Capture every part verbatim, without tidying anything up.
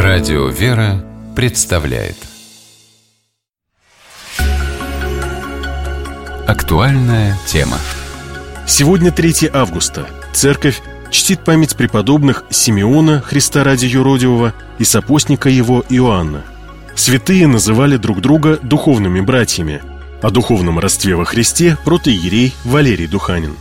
Радио «Вера» представляет актуальная тема. Сегодня третье августа. Церковь чтит память преподобных Симеона, Христа ради юродивого, и сопостника его Иоанна. Святые называли друг друга духовными братьями. О духовном родстве во Христе протоиерей Валерий Духанин.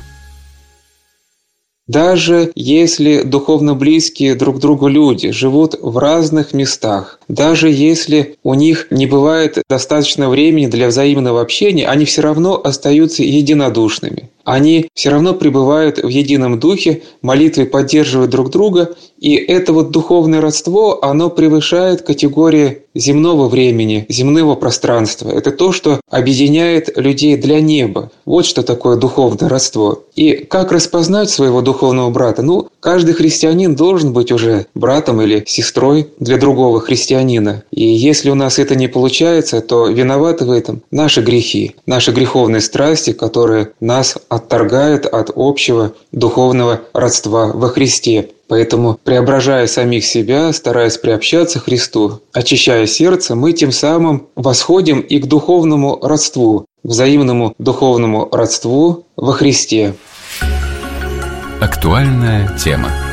Даже если духовно близкие друг другу люди живут в разных местах, даже если у них не бывает достаточно времени для взаимного общения, они все равно остаются единодушными. Они все равно пребывают в едином духе, молитвой поддерживают друг друга, и это вот духовное родство, оно превышает категории земного времени, земного пространства. Это то, что объединяет людей для неба. Вот что такое духовное родство. И как распознать своего духовного брата? Ну, каждый христианин должен быть уже братом или сестрой для другого христианина. И если у нас это не получается, то виноваты в этом наши грехи, наши греховные страсти, которые нас отторгают от общего духовного родства во Христе. Поэтому, преображая самих себя, стараясь приобщаться к Христу, очищая сердце, мы тем самым восходим и к духовному родству, взаимному духовному родству во Христе. Актуальная тема.